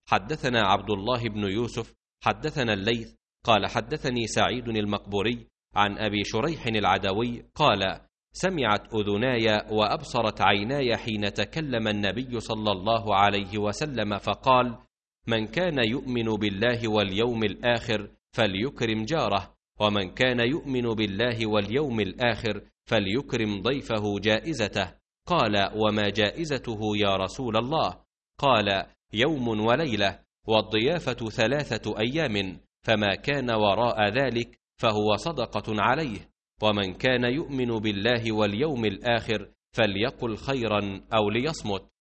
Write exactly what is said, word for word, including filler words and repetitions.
حدثنا عبد الله بن يوسف حدثنا الليث قال حدثني سعيد المقبوري عن أبي شريح العدوي قال سمعت أذناي وأبصرت عيناي حين تكلم النبي صلى الله عليه وسلم فقال من كان يؤمن بالله واليوم الآخر فليكرم جاره، ومن كان يؤمن بالله واليوم الآخر فليكرم ضيفه جائزته. قال وما جائزته يا رسول الله؟ قال يوم وليلة، والضيافة ثلاثة أيام، فما كان وراء ذلك فهو صدقة عليه. ومن كان يؤمن بالله واليوم الآخر فليقل خيرا أو ليصمت.